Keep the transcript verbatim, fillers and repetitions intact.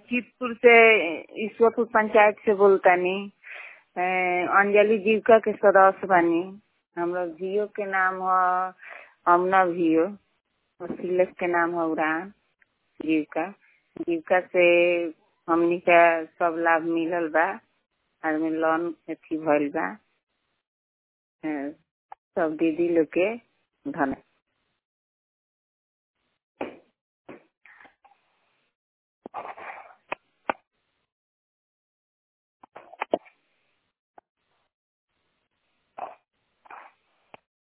चितपुर से ईश्वरपुर पंचायत से बोलतानी। अ, अंजलि जीविका के सदस्य बानी। हमरा भियो के नाम है अमना भियो और सिलेक्ट के नाम है उड़ान जीविका। जीविका से हमनी का सब लाभ मिलल बा। आदमी लोन अथी भइल बा। अ, सब दीदी लोग के धन्यवाद।